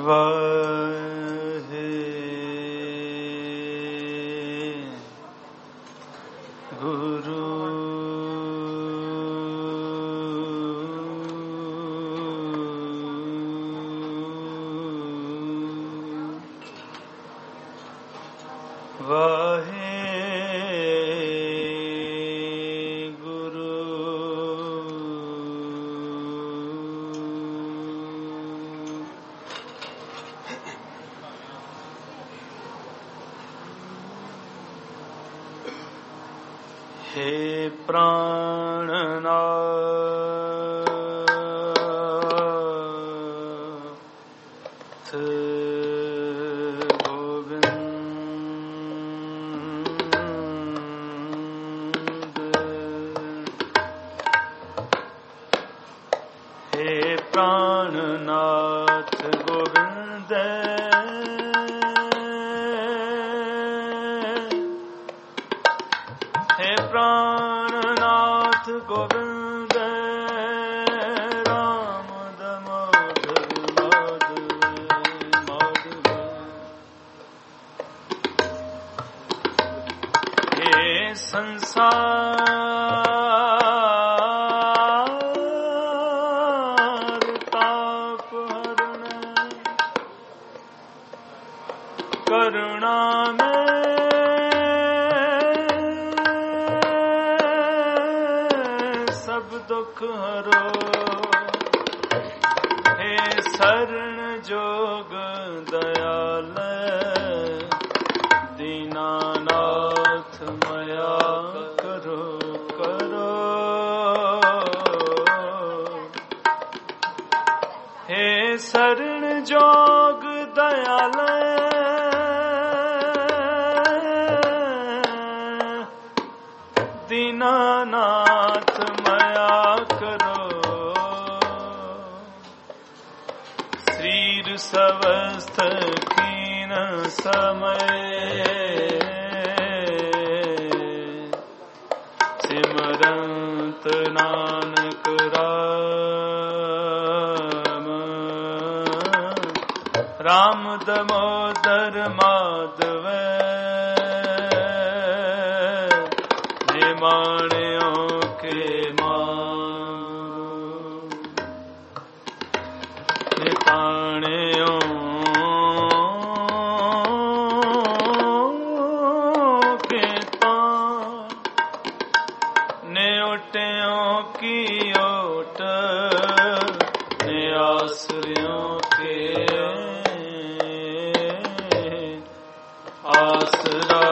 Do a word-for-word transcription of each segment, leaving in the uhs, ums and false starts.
वाहे गुरु वाहे हे प्राणनाथ गोविंद, हे प्राणनाथ गोविंद, हे प्राणनाथ गोविंद, राम दामोदर माधव माधव, हे संसार ताप हरण करुणा में दुख हरो, हे शरण जोग दयाल दीनानाथ मया करो करो, हे शरण जोग दयाल दीनानाथ मया करो, श्रीर सवस्थ कीन समय सिमरंत नानक राम, राम दामोदर माधव, माणियों के मांग ताणियों के तान, न्योटियों की ओट, आश्रयों के आसरा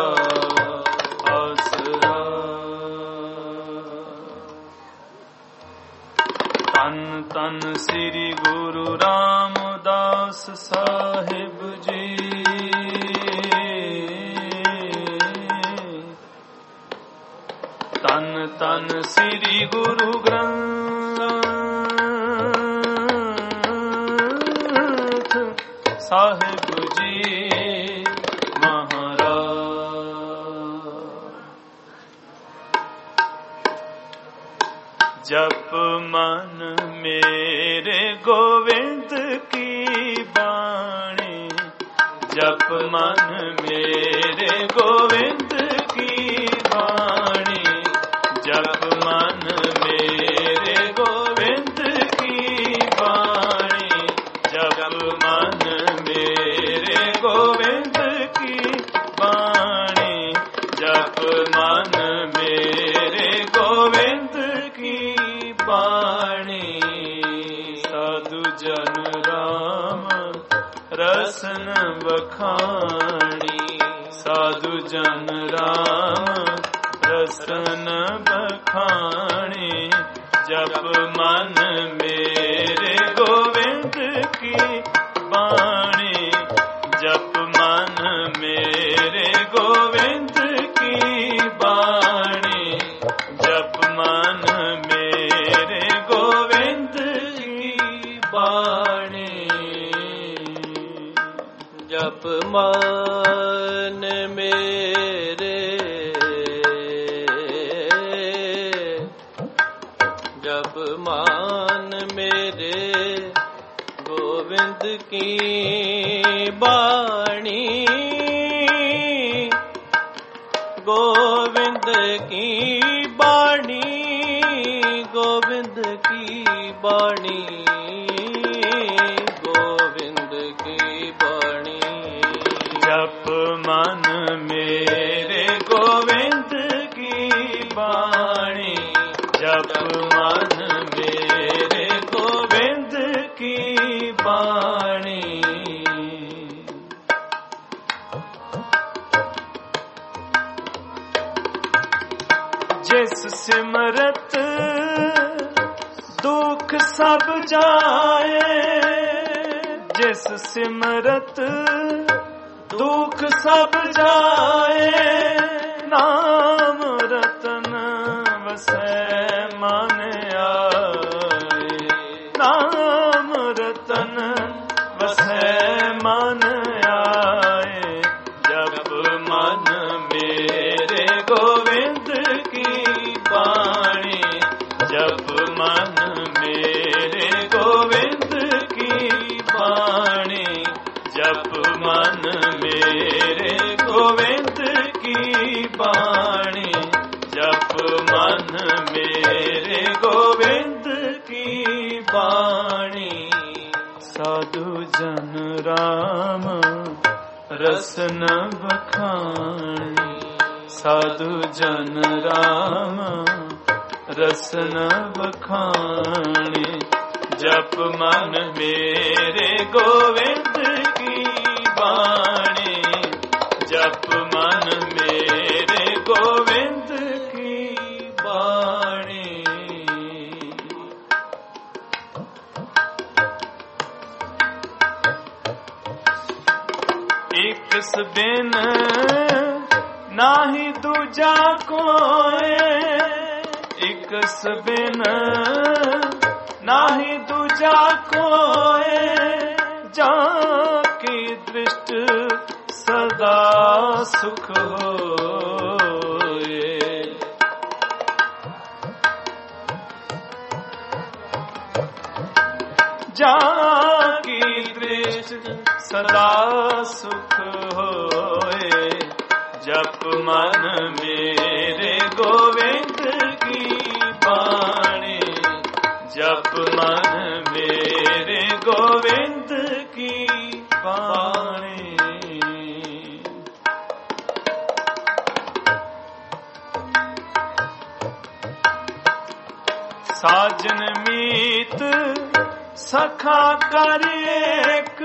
तन श्री गुरु रामदास साहिब जी, तन तन श्री गुरु ग्रंथ साहिब जी महाराज। जप मन मेरे गोविंद की बाणी, जप मन मेरे गोविंद की बाणी, जप मन मेरे गोविंद की बाणी, जप मन मेरे गोविंद की बाणी, जप मन मेरे गोविंद की बाणी, साधु जन राम रसन बखानी, साधु जन राम रसन बखानी, जप मन मेरे गोविंद की बाणी, जप मन मेरे गोविंद की बाणी, जप मन मेरे गोविंद की बाणी, जप मन मेरे, जप मान मेरे गोविंद की बाणी गोविंद की बाणी गोविंद की बाणी गोविंद की बाणी जप मन मेरे गोविंद की बाणी जप मन मेरे गोविंद की बाणी जिस सिमरत दुख सब जाए जिस सिमरत दुख सब जाए नाम रतन वसै मन आए नाम रतन वसै मन आए जप मन मेरे गोविंद की बाणी जप मन मेरे गोविंद की बाणी जप मन मेरे गोविंद की बाणी जप मन मेरे गोविंद की बाणी साधु जन राम रसन बखानी साधु जन राम रसन बखानी जप मन मेरे गोविंद की बाणी जप मन मेरे गोविंद की बाणी एक बिन नाही दूजा कोई एक बिन नाही दूजा कोई जाकी दृष्टि सदा सुख होए जाकी दृष्टि सदा सुख होए जप मन मेरे गोविंद की बाणी जप मन मेरे गोविंद की बाणी साजन मीत सखा कर एक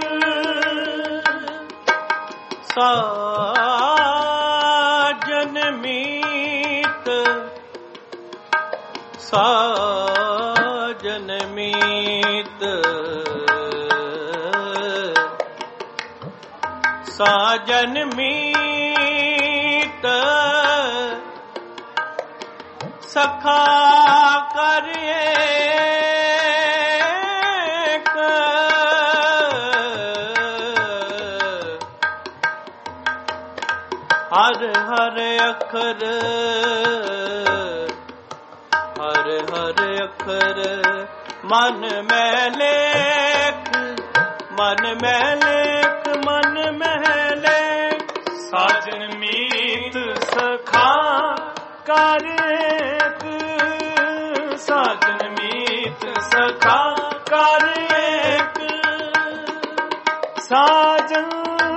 साजन मीत साजन मीत साजन मीत सखा कर एक हर हर अखर हर हर अखर मन में लेख मन में लेख मन में लेख साजन मीत सखा कर एक साजन मीत सखा कर एक साजन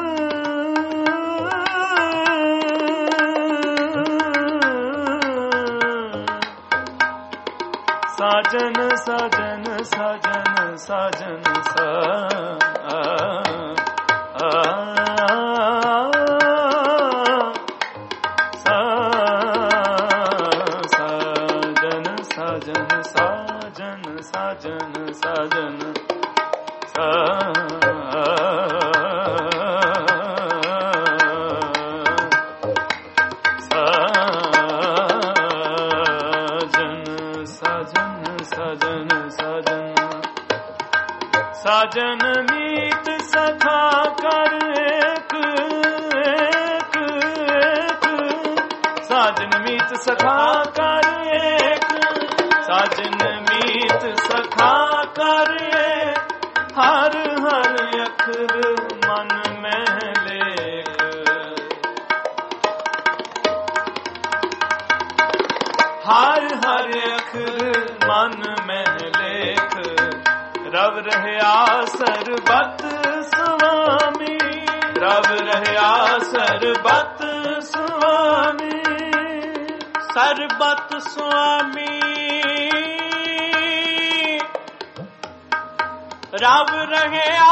साजन साजन साजन साजन सा साजन साजन साजन साजन साजन सा साजन मीत सखा कर एक एक एक साजन मीत सखा कर एक साजन मीत सखा कर एक हर हर अखर मन में लेख, हर हर अखर मन में लेख, रव रहया सरबत स्वामी, रव रहया सरबत स्वामी, सरबत स्वामी रव रहया,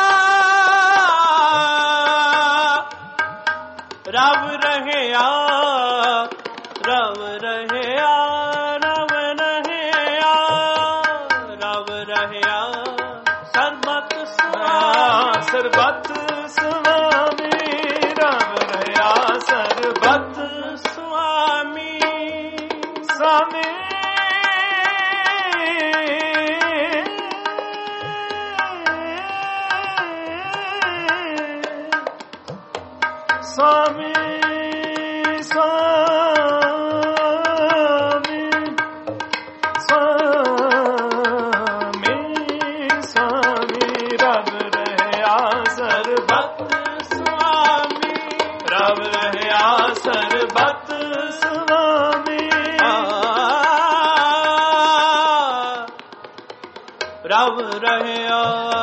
रव रहया, रव रहया, रव रहया, रव रहया सरबत स्वामी, सरबत स्वामी रव रहया सरबत स्वामी, स्वामी स्वामी स्वामी स्वामी स्वामी रब रहया सरबत स्वामी, रब रहया सरबत स्वामी, रब रहया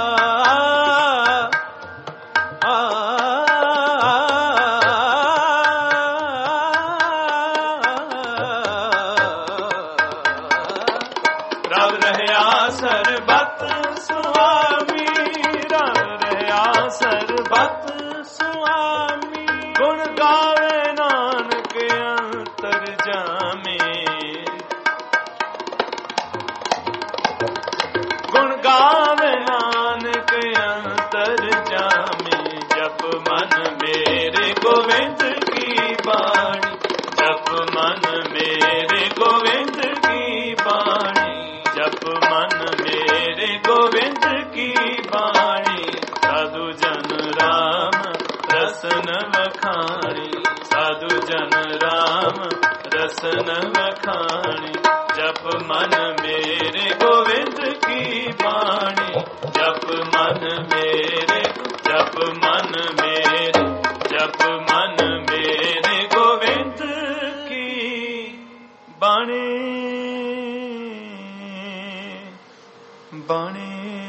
सरबत स्वामी, रव रहया सरबत स्वामी, गुण गावे नानक अंतर जामे, गुण गावे नानक अंतर जामे, जप मन मेरे गोविंद की बाणी, जप मन मेरे गोविंद की बाणी, जप मन मेरे गोविंद की बाणी, साधु जन राम रसन वखाणी, साधु जन राम रसन वखाणी, जप मन मेरे गोविंद की बाणी, जप मन मेरे, जप मन मेरे, जप मन मेरे गोविंद की बाणी, बाणी।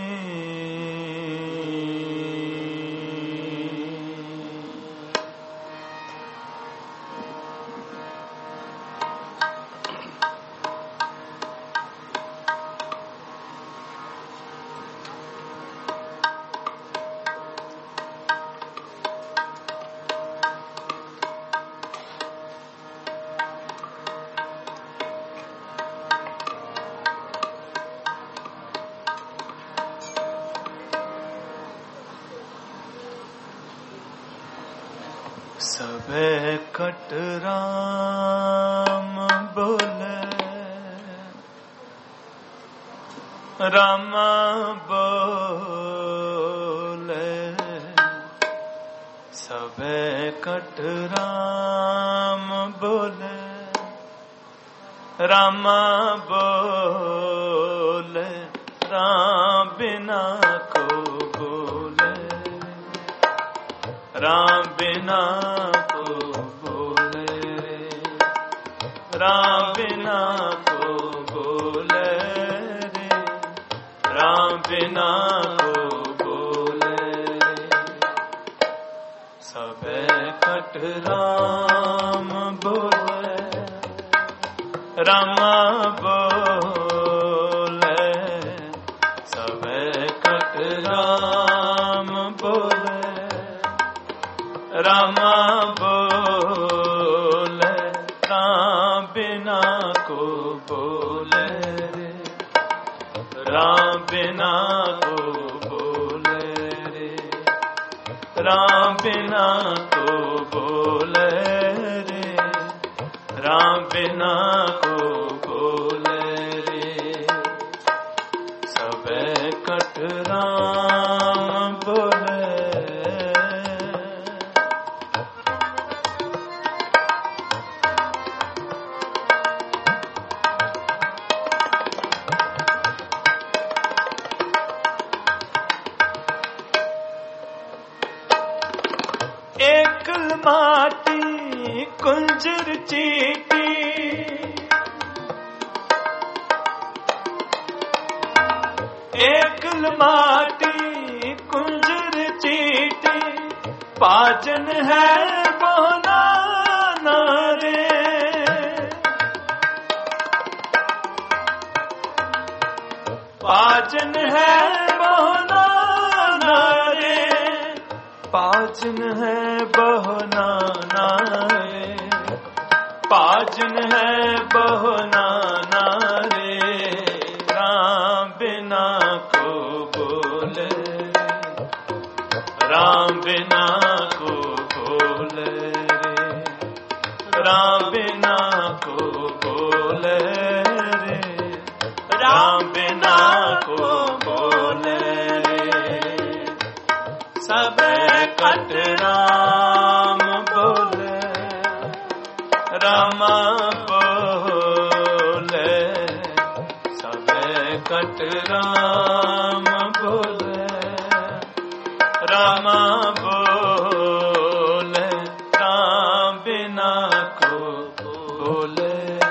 सबे कट राम बोले, राम बोले, सबे कट राम बोले, राम बोले, राम बिना को बोले, राम बिना को बोले, राम बिना को बोले रे, राम बिना को बोले, सबे कट राम बोले, राम बोले, सबे कट राम बोले, राम बोले, राम बिना को बोले रे, राम बिना को बोले रे, राम बिना को बोले रे, राम बिना को बोले रे, सबे कट राम बोले। कुंजर चीटी एकल माटी कुंजर चीटी पाजन है बोना नारे पाजन है बोना नारे पाजन है बहना नारे पाजन है बहना नारे राम बिना को बोले राम बिना को बोले रे राम बिना को बोले रे राम बिना को बोले रे सब कट राम बोले राम बोले सब कट राम बोले राम बोले राम बिना को बोले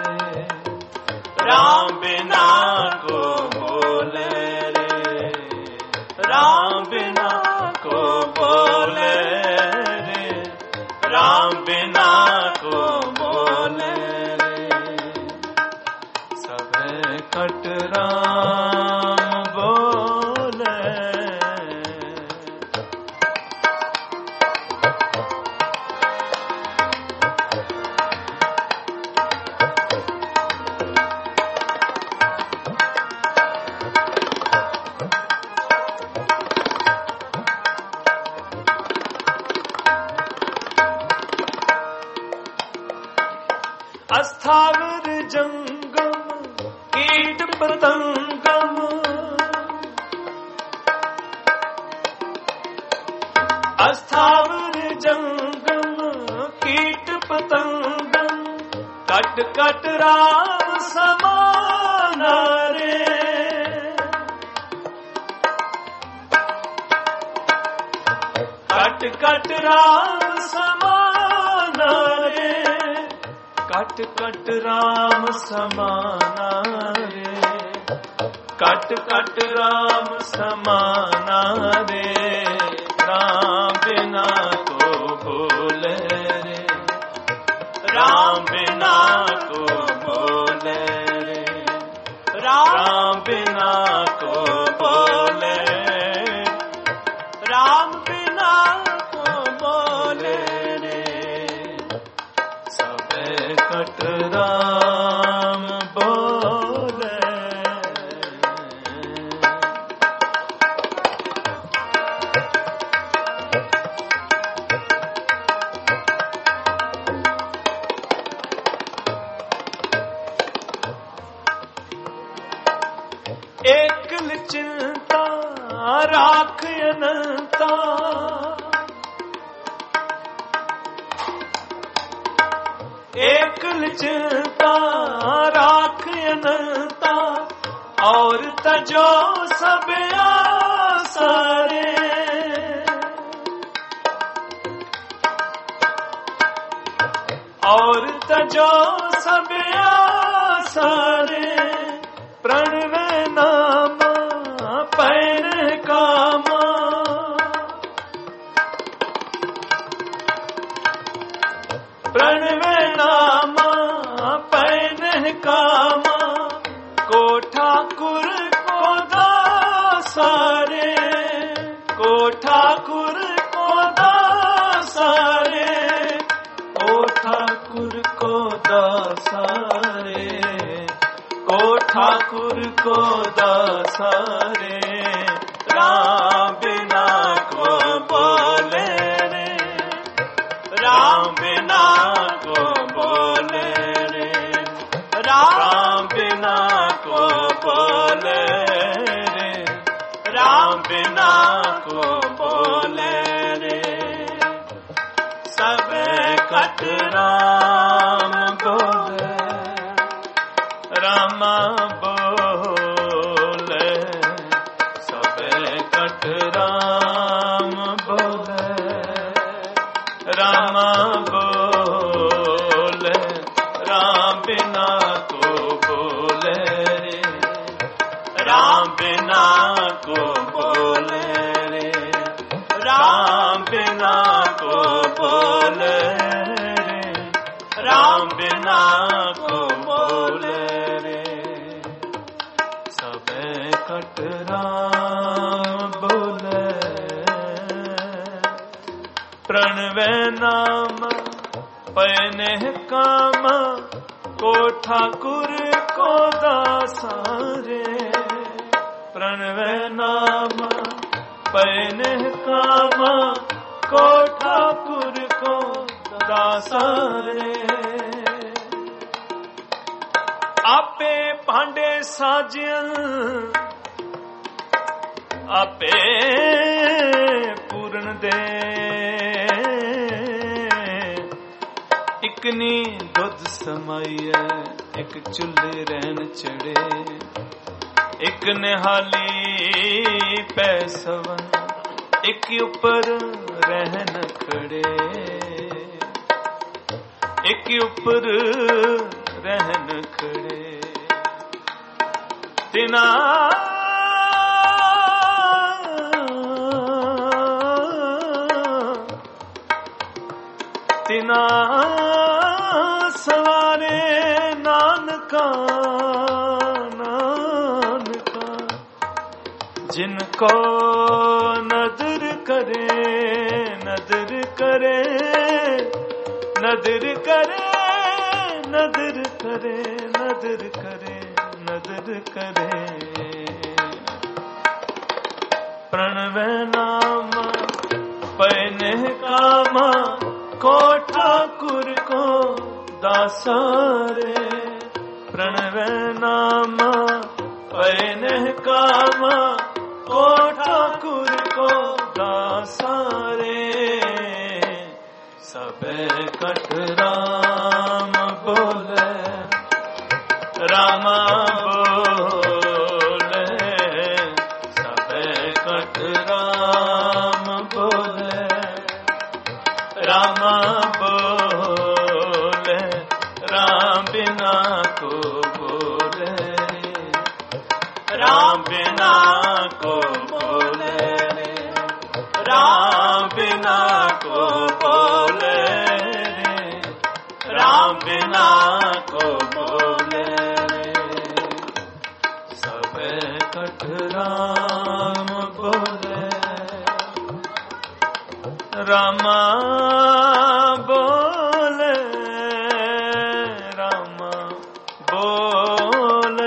राम बिना को बोले रे राम बिना को बोले रे राम बिना को बोले रे सब कट राम बोले अस्थावर जंगम कीट पतंगम अस्थावर जंगम कीट पतंगम कट कट राम समाना रे कट कट राम समाना रे कट कट राम समाना रे कट कट राम समाना रे राम बिना को बोले रे राम बिना को बोले रे राम बिना को बोले राम बिना को बोले रे सब कट राम बोले एकल चिंता राख अनंता एकल चिंता राख अनंता और तजो सब आसारे और तजो सब आसारे प्रणव नामा पैर कामा प्रणव नामा पैन कामा को ठाकुर को दासारे को ठाकुर को दासारे को ठाकुर को दासारे को ठाकुर को दासारे राम बिना को बोले रे राम बिना को बोले रे राम बिना को बोले रे राम बिना को बोले रे सब कट राम बोले राम बोले सब कट राम बोले राम बोले राम बिना को बोले रे, राम बिना को बोले रे, राम बिना को बोले रे। सबे कट राम बोले, प्रणवे नाम पयने काम, को ठाकुर को दासा रे। प्रणवे नाम पयने काम, को ठाकुर को दासा रे। आपे भांडे साजियन, आपे पूर्ण दे। इकनी दुध समाइए, एक चुल्हे रहन चढ़े, एक निहाली पैसवन, एक ऊपर रहन खड़े, एक ऊपर रहन खड़े। तिना तिना सवारे नानका नानका, जिनको नदर करे नदर करे नदर करे नदर करे नदर करे नदर करे। प्रणवे नाम पयने काम, को ठाकुर को दासा रे। प्रणवे नाम पयने काम, को ठाकुर को दासा रे। सबे कट राम बोले, रामा बोले। सबे कट राम बोले, रामा बोले। राम बिना को बोले, राम बिना को बोले, राम बिना को बोले, राम बिना को बोले। सबे कट राम बोले, रामा बोले, रामा बोले।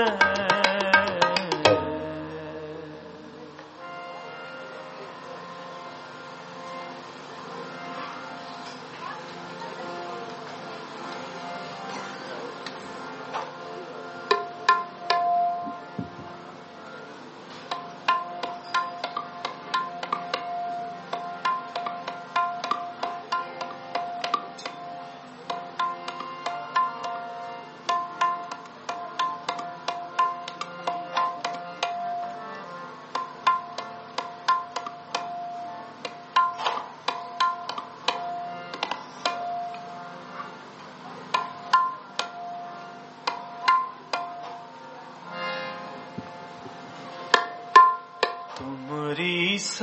तुमरी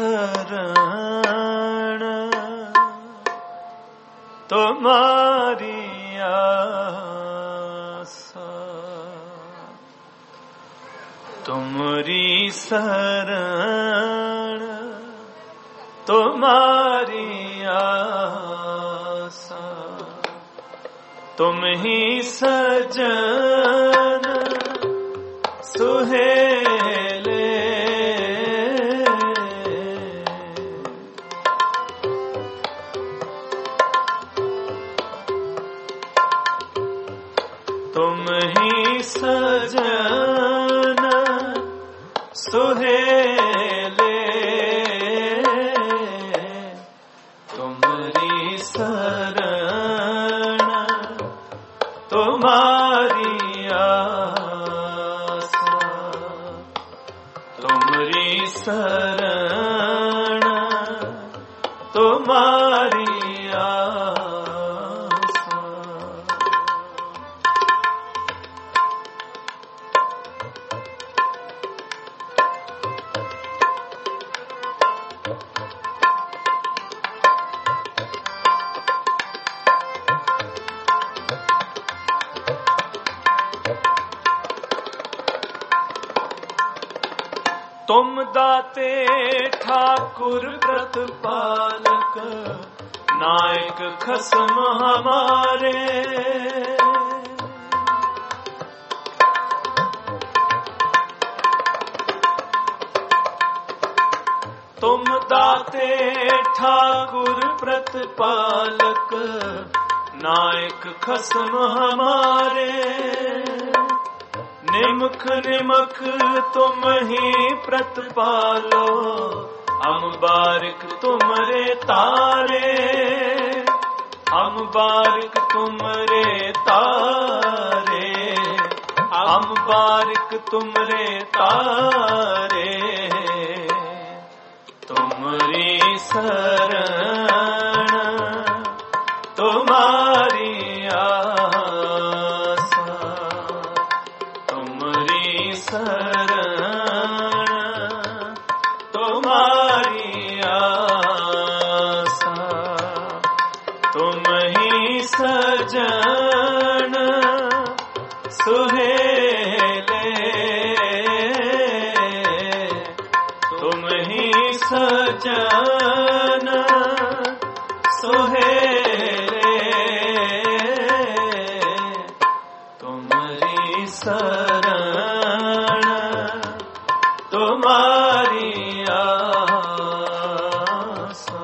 शरण तुम्हारी आसा, तुमरी शरण तुम्हारी आसा। तुम ही सजन सुहेले, तुम ही सजन सुहेले। तुमरी शरण तुम्हारी आसा, तुमरी शरण तुम्हारी आसा। तुम दाते ठाकुर प्रतिपालक, नायक खसम हमारे। तुम दाते ठाकुर प्रतिपालक, नायक खसम हमारे। निमख निमख तुम ही प्रतिपालो, हम बारिक तुमरे तारे। हम बारिक तुमरे तारे, हम बारिक तुमरे तारे। तुमरी शरण तुम्हारी आसा, तुमरी शरण तुम्हारी आसा। तुम ही सजन सुहेले, तुम ही सजन सुहेले। तुमरी शरण तुम्हारी आसा।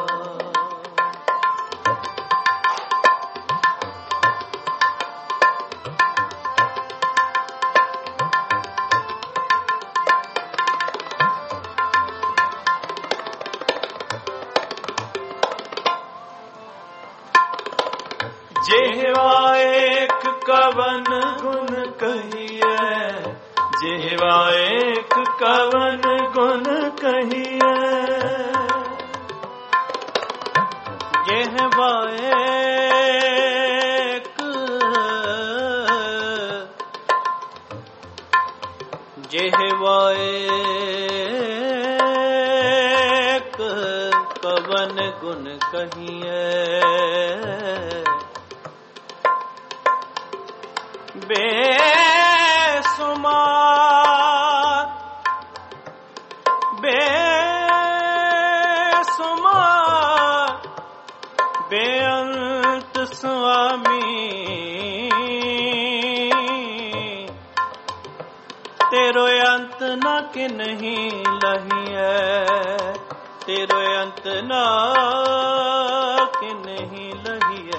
जेहवा एक कवन गुण कहिए, जेहवा एक कवन गुण कहिए। जेहवा एक, जेहवा एक कवन गुण कहिए। बेसुमार बेसुमार बेअंत स्वामी, तेरो अंत न कि नहीं लहिए। तेरो अंत न कि नहीं लहिए।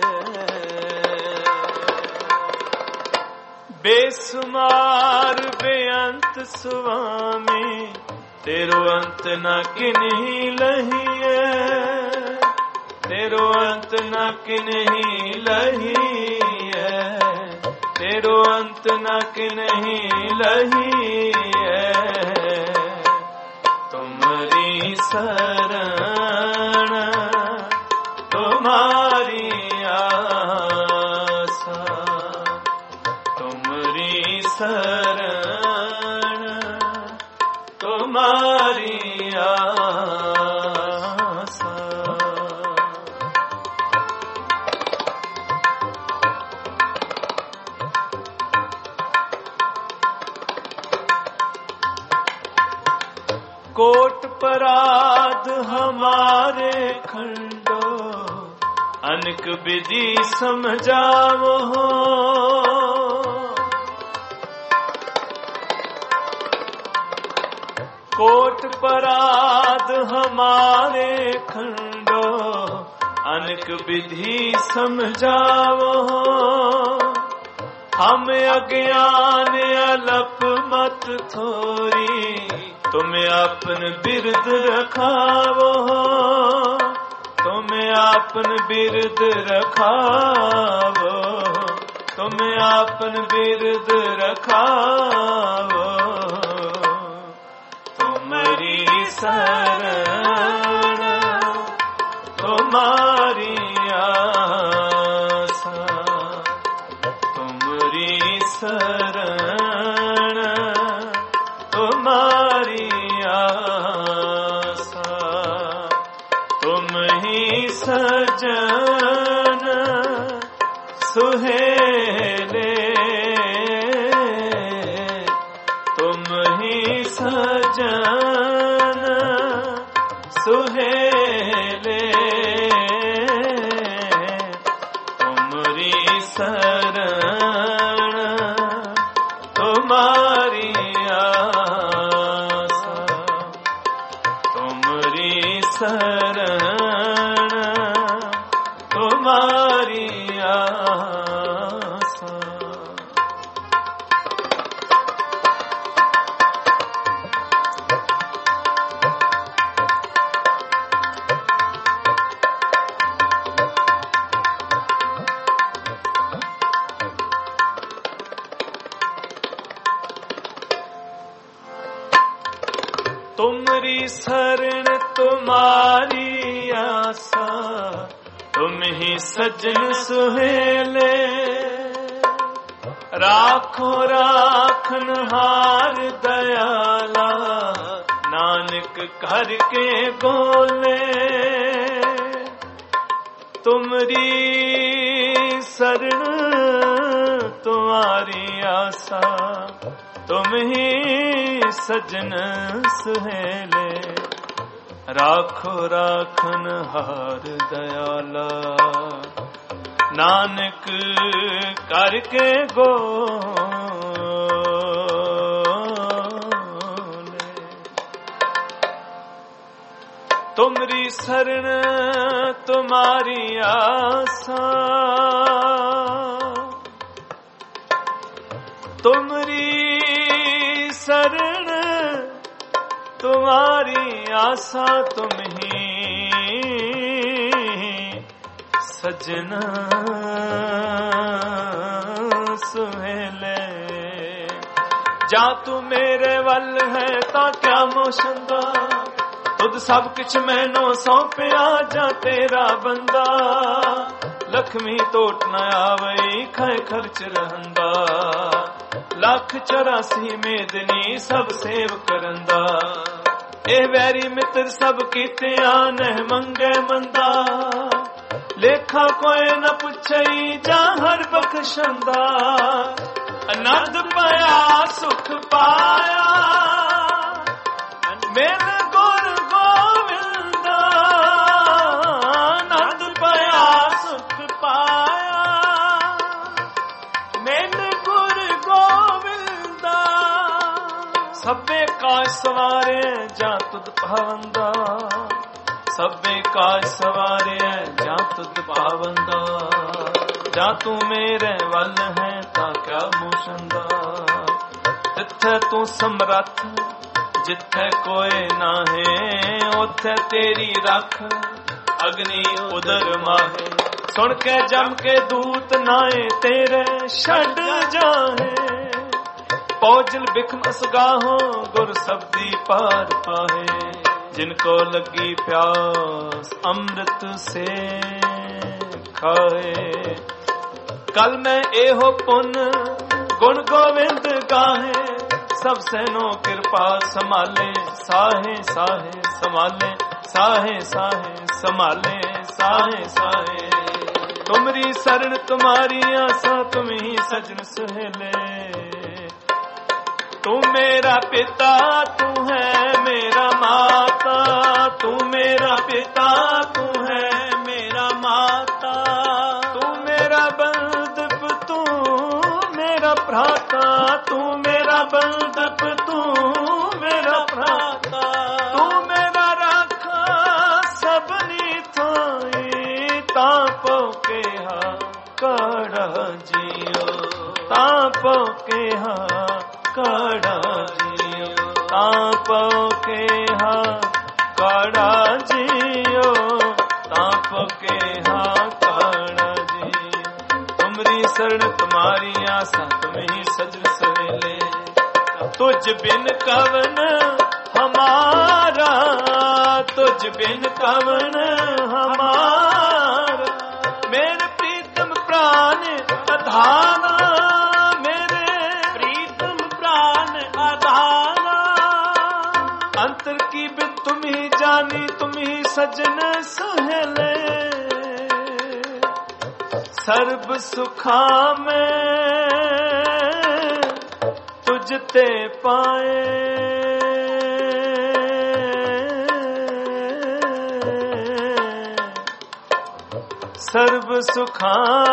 बेसुमार बेअंत स्वामी, तेरो अंत न किन्हीं लहिए। तेरो अंत न किन्हीं लहिए। तेरो अंत न किन्हीं लहिए। तुमरी शरण तुम्हारी आसा, तुमरी शरण तुम्हारी आसा। कोट पराध हमारे खंडो, अनक विधि समझावो। कोट पराध हमारे खंडो, अनक विधि समझावो। हम अज्ञान अलप मत थोरी, तुम आपन बिरद रखावो। तुम आपन बिरद रखावो। तुम आपन बिरद रखावो। तुमरी शरण तुम्हारी आसा, तुमरी शरण तुम्हारी आसा। तुम ही सजन सुहेले, तुम ही सजन सजन सुहेले तुमरी शरण तुम्हारी आसा तुमरी शरण तुम्हारी आसा। तुमरी शरण तुम्हारी आसा तुम ही सजन सुहेले राखो राखन हार दयाला नानक कर के बोले तुमरी शरण तुम्हारी आसा तुम ही सजन सुहेले राखो राखन हार दयाला नानक करके गोले। तुमरी शरण तुम्हारी आसा तुमरी शरण तुम्हारी आसा तुम ही सजन सुहेले जा तू मेरे वल है ता क्या मोशंदा तुद सब किछ मैनो सौंपिया जा तेरा बंदा लक्ष्मी टोट न आवई खाए खर्च रहंदा लख चौरासी मेदनी सब सेव करंदा ए वैरी मित्र सब कीतिया नह मंगे मंदा लेखा कोई न पुछई जा हर बख्शंदा आनंद पाया सुख पाया मेरे गुर गोविंदा आनंद पाया सुख पाया मेरे गुर गोविंदा सभे का सवारे जा तुद पावंदा सभे का सवारे जा तुद पावंदा जा तू मेरे वल है ता क्या मोशंदा तिथे तू समरथ जिथे कोई ना है उथे तेरी रख अग्नि उदर माहे सुन के जम के दूत नाए तेरे छड़ जाहे पौजल बिखम असगाहो गुर सब्दी पार पाहे जिनको लगी प्यास अमृत से खाए कल में एहो पुन गुण गोविंद गाहे सब सैनो कृपा संभाले साहे साहे संभाले साहे साहे संभाले साहे साहे तुमरी शरण तुम्हारी आसा तुम ही सजन सहेले तू मेरा पिता तू है मेरा माता तू मेरा पिता तू है मेरा माता तू मेरा बंधप तू मेरा भ्राता तू मेरा बंधप तू मेरा भ्राता तू मेरा राखा सबनी थाई तापो के हा कड़ा जियो तापो के हा कड़ा जियो तापो के हा कड़ा जियो तापो के हा कड़ा जियो तुमरी शरण तुम्हारी आसा तुम ही सजन सवेले तुझ बिन कवन हमारा तुझ बिन कवन हमारा मेरे प्रीतम प्राण अधाना मेरे प्रीतम प्राण अधाना अंतर की बिन तुम ही जानी तुम ही सजन सहेले सर्ब सुखा में तुझते पाए सर्ब सुखा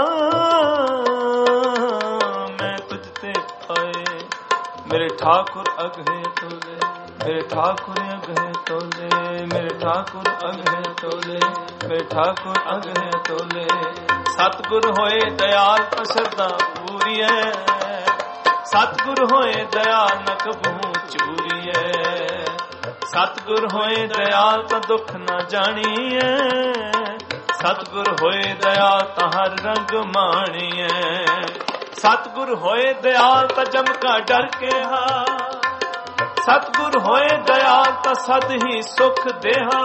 मैं तुझते पाए। मेरे ठाकुर अगहे तोले, मेरे ठाकुर अगहे तोले, मेरे ठाकुर अगहे तोले, मेरे ठाकुर अगहे तोले। सतगुर होए दयाल तो श्रद्धा पूरी है, सतगुर होए दयाल न कबहू चूरी है। सतगुर होए दयाल तो दुख न जानिए, सतगुर होए दयाल तो हर रंग मानिए। सतगुर होए दयाल तो जम का डर के हा, सतगुर होए दयाल तो सद ही सुख देहा।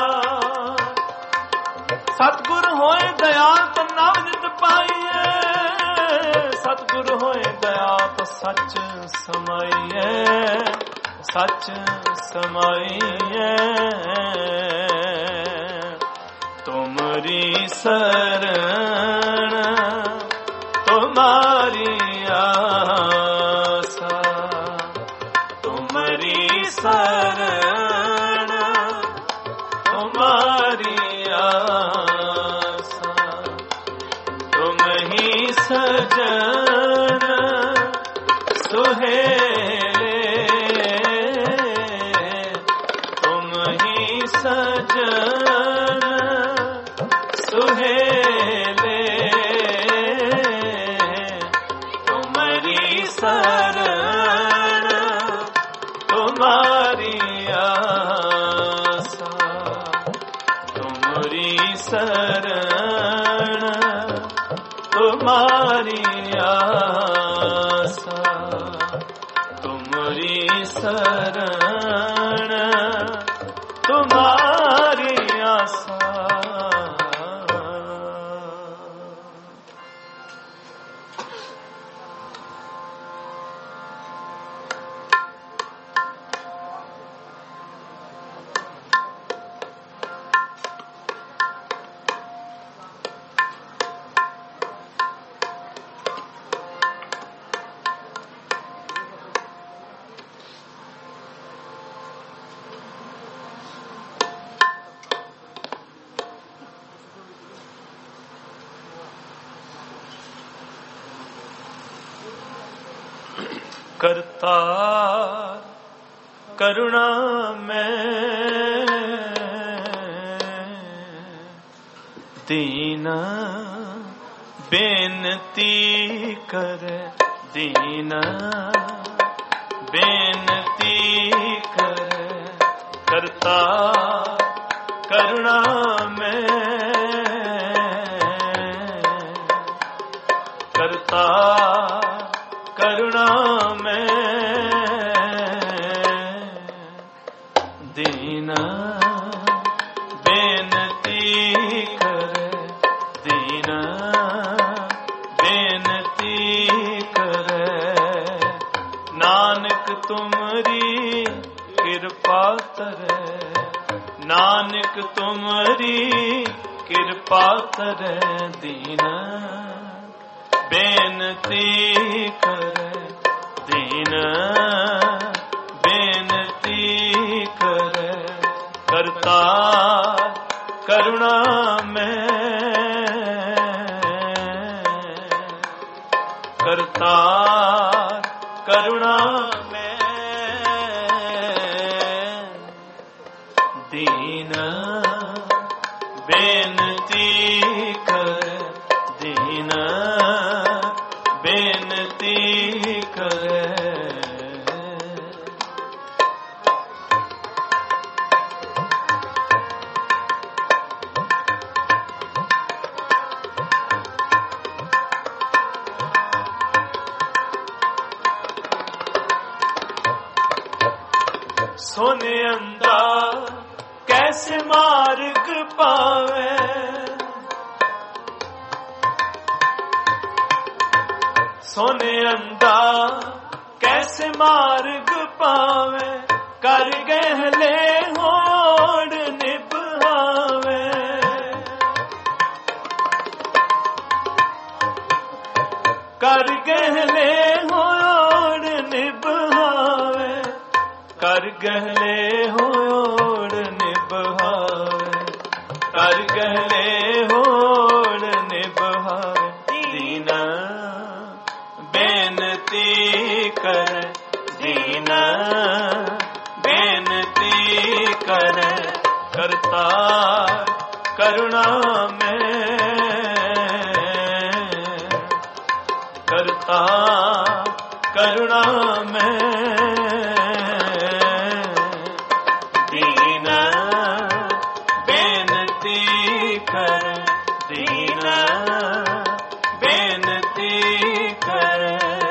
सतगुर होए दयाल तो नवनित पाइए, सतगुर होए दयाल तो सच समाइए, सच समाइए। तुमरी शरण तुम्हारी आसा, तुमरी शरण तुम्हारी आसा। तुम ही सजन सुहेले, तुम ही सजन सुहेले। तुम्हारी शरण तुम्हारी आसा, तुम्हारी शरण तुम्हारी आसा, तुम्हारी शरण तुम्हारी आसा। करता करुणा में दीना बेनती कर, दीना बेनती कर। करता करुणा में, करता करुणा में दीना बेनती कर, दीना बेनती कर। नानक तुमरी कृपा करे, नानक तुमरी कृपा करे। दीना बेनती करे, दीना बेनती करे। करता करुणा में, करता करुणा में दीना बेनती करे, दीना बेनती करे। सोने अंधा कैसे मार्ग पावे, सोने अंधा कैसे मार्ग पावे। कर गहले होड़ निभावे, कर गहले होड़ निभावे, कर गहले होड़ निभावे, कर गहले होड़ निभावे। करता करुणा में, करता करुणा में, दीन बेनती कर, दीन बेनती कर।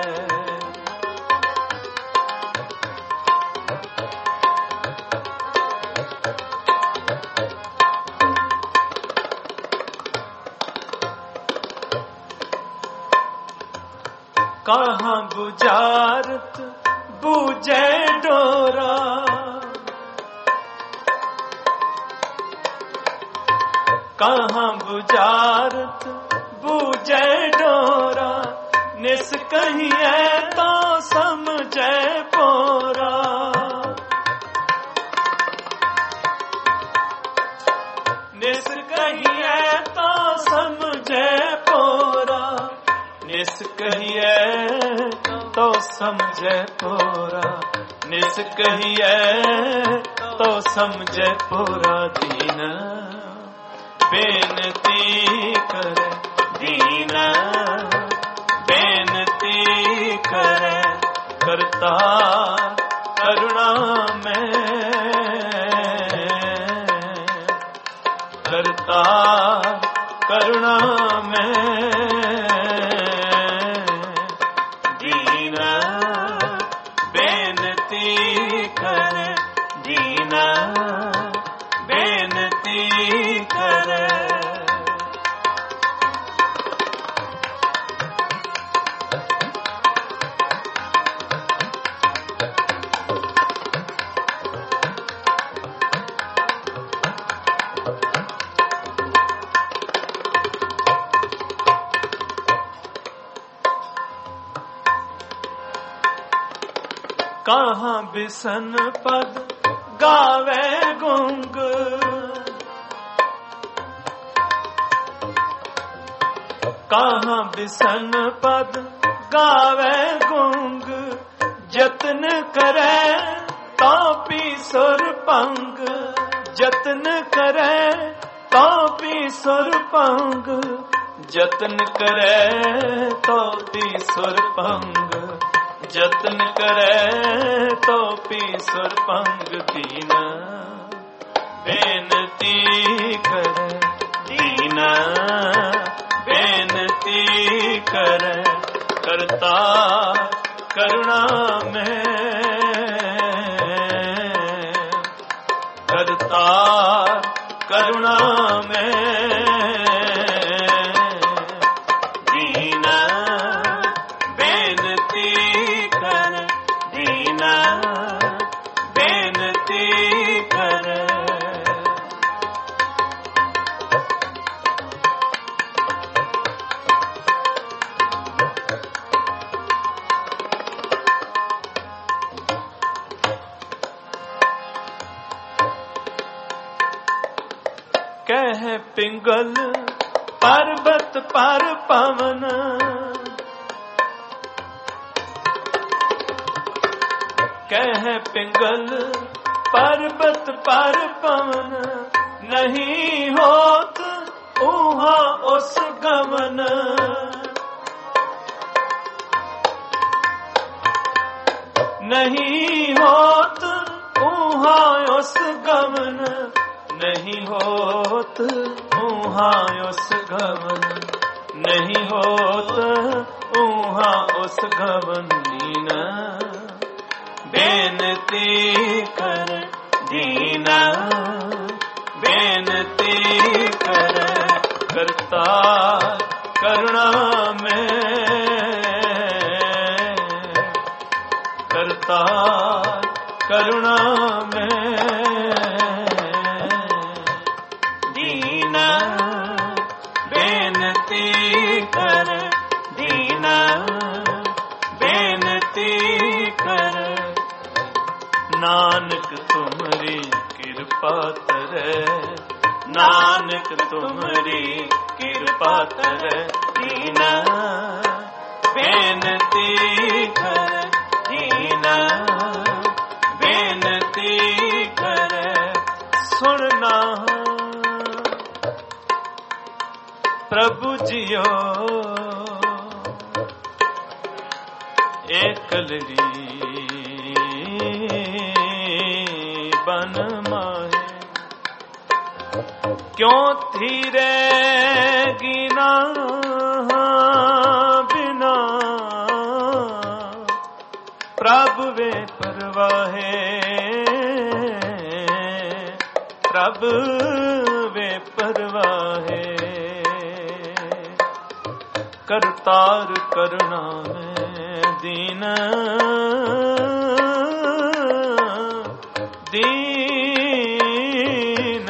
कहाँ बुझारत बूझे डोरा, कहाँ बुझारत बूझे डोरा, निस कहिए तो समझे पोरा। निस कहिए तो समझे पोरा, निस कहिए तो समझे पोरा, निस कहिए तो समझे पोरा। दीन बेनती करे, दीन बेनती करे, करता करुणा में, करता करुणा में, दीन बेनती करे, दीन बेनती करे। कहाँ बिसन पद गावे गुंग, कहाँ बिसन पद गावे गुंग, जतन करे तापी सुर पंग, जतन करे तापी सुर पंग, जतन करे तापी सुर पंग, जतन करे तो पी सुर पंग। दीन बेनती करे, दीन बेनती करे, करता करुणा में, करता करुणा में, दीन बेनती कर, दीन बेनती कर। कह पिंगल पर्वत पर पवन, कह पिंगल पर्वत पर पवन, नहीं होत ऊहा उस गमन, नहीं होत ऊहा उस गमन, नहीं होत ऊहा उस गमन, नहीं होत ऊहा उस गमन। दीन बेनती कर, दीन बेनती कर, करता करुणा में, करता करुणा में, दीन बेनती कर, दीन बेनती कर। नानक तुमरी कृपा करे, नानक तुमरी कृपा करे, दीन बेनती कर, दीन बेनती कर। सुन नाम ਪ੍ਰਭु ਜਿਓ ਏਕਲੜੀ ਬਨ ਮਾਹੇ ਕਿਉਂ ਥੀਰੇ ਗਿਨਾ ਬਿਨਾ ਪ੍ਰਭ ਵੇ ਪਰਵਾਹੇ ਪ੍ਰਭ ਵੇ ਪਰਵਾਹੇ ਕਰਤਾਰ ਕਰਣਾ ਮੈਂ ਦੀਨ ਦੀਨ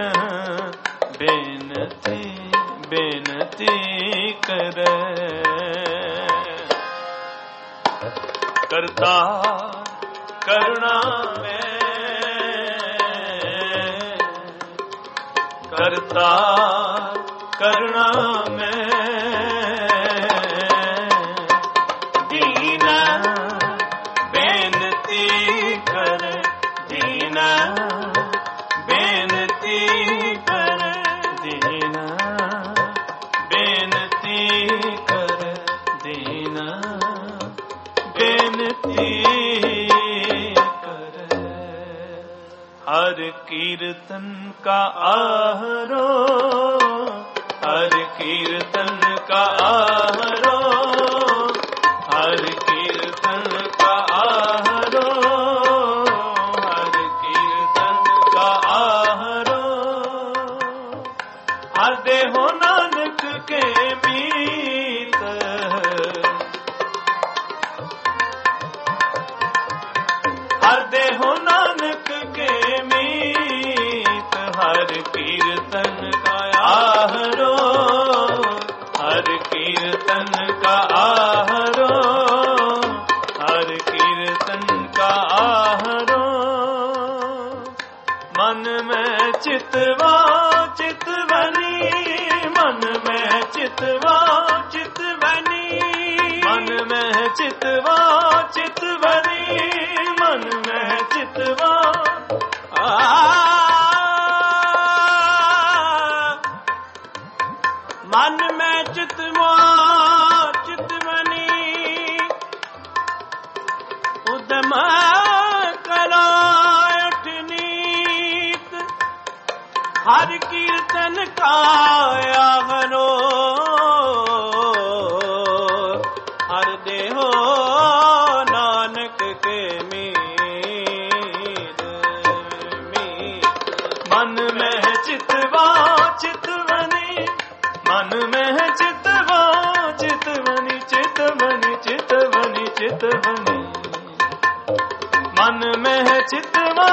ਬੇਨਤੀ ਬੇਨਤੀ ਕਰੈ ਕਰਤਾਰ ਕਰਣਾ ਮੈਂ ਕਰਤਾਰ ਕਰਣਾ ਮੈਂ ਦੀਨਾ ਬੇਨਤੀ ਕਰ ਦੀਨਾ ਬੇਨਤੀ ਕਰ ਦੀਨਾ ਬੇਨਤੀ ਕਰ ਦੀਨਾ ਬੇਨਤੀ ਕਰ ਹਰ ਕੀਰਤਨ का आहरो हर कीर्तन का आहरो हर कीर्तन का आहरो हर कीर्तन का आहरो हर देहो नानक के मीत हर देहो नानक के मीत हर कीर्तन का आहरो हर कीर्तन का आहरो हर कीर्तन का आहरो मन में चितवा चितवनी मन में चितवा चितवनी मन में चितवा चितवनी मन में चितवा आ मन में चितवा चितवनी उदम करो अठनीत हर कीर्तन का आहरो हर देहो नानक के मीत मीत मन में चितवा चितवनी मन में चितवा चितवनी चितवनी चितवनी चितवनी मन में चितवा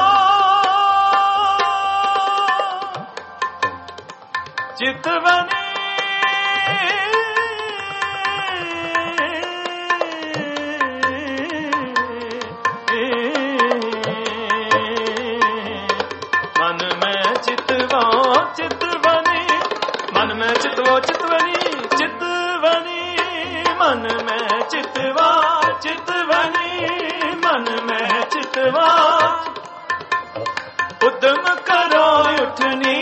चितवनी मन में चितवा चितवनी मन में चितवो चितवनी चितवनी मन में चितवा चितवनी मन में चितवा उद्यम करो उठनी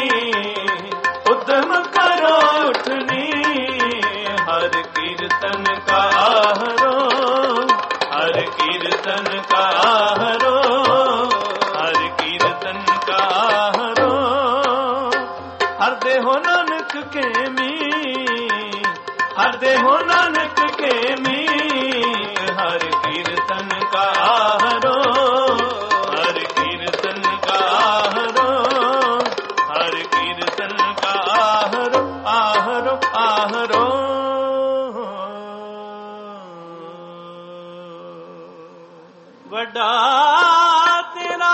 उद्यम करो उठनी हर कीर्तन का आहरो हर कीर्तन का आहरो हर कीर्तन का आहरो हर देहो नानक के मी हर देहो नानक के मी हर कीर्तन का आहरो हर कीर्तन का आहरो हर कीर्तन का आहरो आहरो आहरो वड्डा तेरा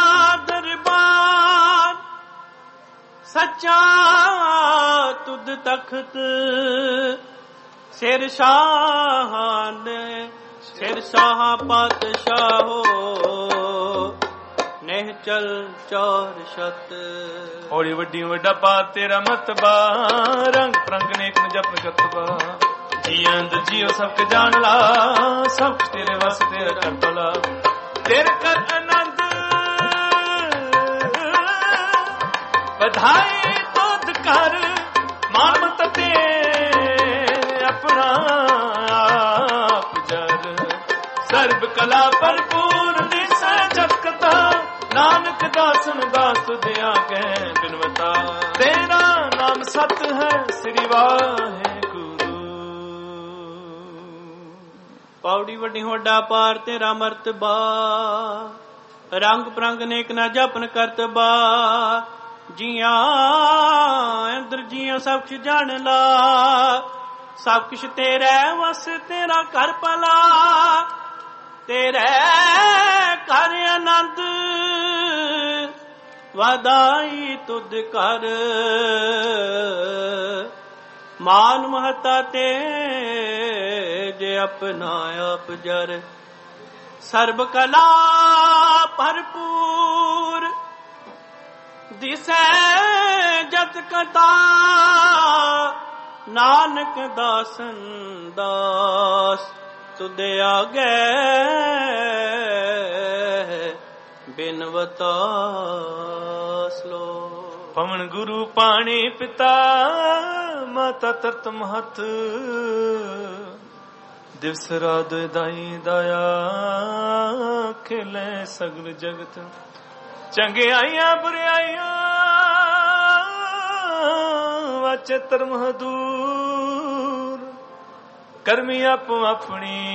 दरबार सच्चा तुद तख्त सिर शाहान सिर शाह पातशाहो निहचल चौर शत औड़ी वड्डी वड्डा पा तेरा मतबा रंग प्रंग नेक न जप जतबा जियंद जियो सब जान ला सब तेरे वस तेरा कर भला तेरे कर आनंद बधाई तुद कर मान ਮਹਤ ਤੇ ਆਪਣਾ ਆਪ ਜਰ ਸਰਬ ਕਲਾ ਭਰਪੂਰ ਦਿਸੈ ਜਗਤਾ ਨਾਨਕ ਦਾਸਨ ਦਾਸ ਤੁਧਿਆ ਕਹਿ ਬਿਨਵਤਾ ਤੇਰਾ ਨਾਮ ਸਤ ਹੈ ਸ੍ਰੀ ਵਾਹਿਗੁਰੂ। ਪੌੜੀ ਵੱਡੀ ਹੋਡਾ ਪਾਰ ਤੇਰਾ ਮਰਤਬਾ ਰੰਗ ਪ੍ਰੰਗ ਨੇਕ ਨਾ ਜਪਨ ਕਰਤਬਾ ਜੀਆਂ ਅੰਦਰ ਜੀਆਂ ਸਭ ਕੁਛ ਜਾਣ ਲਾ ਸਭ ਕੁਛ ਤੇਰੇ ਵਸ ਤੇਰਾ ਘਰ ਭਲਾ ਤੇਰੇ ਘਰ ਆਨੰਦ ਵਾਦਾਈ ਤੁਧ ਕਰ ਮਾਨ ਮਹਤਾ ਤੇ ਜੇ ਆਪਣਾ ਆਪ ਜਰ ਸਰਬ ਕਲਾ ਭਰਪੂਰ ਦਿਸੈ ਜਤ ਕਤਾ ਨਾਨਕ ਦਾਸਨ ਦਾਸ ਤੁਧ ਆਗੇ ਬਿਨਵਤਾ ਸਲੋ। ਪਵਨ ਗੁਰੂ ਪਾਣੀ ਪਿਤਾ ਮਾਤਾ ਤਰਤ ਮਹਤ ਦਿਵਸ ਰਾਤ ਦਾਈ ਦਇਆ ਖਿਲੇ ਸਗਲ ਜਗਤ ਚੰਗਿਆਈਆਂ ਬੁਰਾਈਆਂ ਵਾਚੇ ਧਰਮ ਦੂਰ ਕਰਮੀ ਆਪੋ ਆਪਣੀ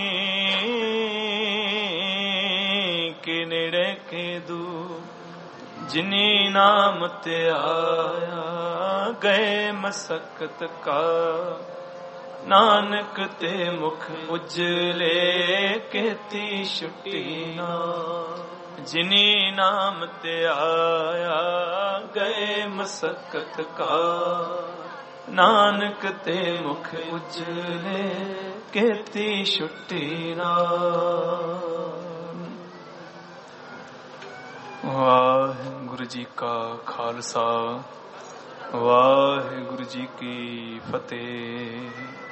ਕੇ ਨੇੜੇ ਕੇ ਦੂਰ ਜਿਨੀ ਨਾਮ ਤੇ ਆਇਆ ਗਏ ਮਸਕਤ ਕਾ ਨਾਨਕ ਤੇ ਮੁਖ ਉਜਲੇ ਕਹਿਤੀ ਛੁੱਟੀ ਨਾ ਜਿਨੀ ਨਾਮ ਤੇ ਆਇਆ ਗਏ ਮਸਕਤ ਕਾ ਨਾਨਕ ਤੇ ਮੁਖ ਉਜਲੇ ਕਹਿਤੀ ਛੁੱਟੀ ਨਾ। ਵਾਹਿਗੁਰੂ ਜੀ ਕਾ ਖਾਲਸਾ ਵਾਹਿਗੁਰੂ ਜੀ ਕੀ ਫਤਿਹ।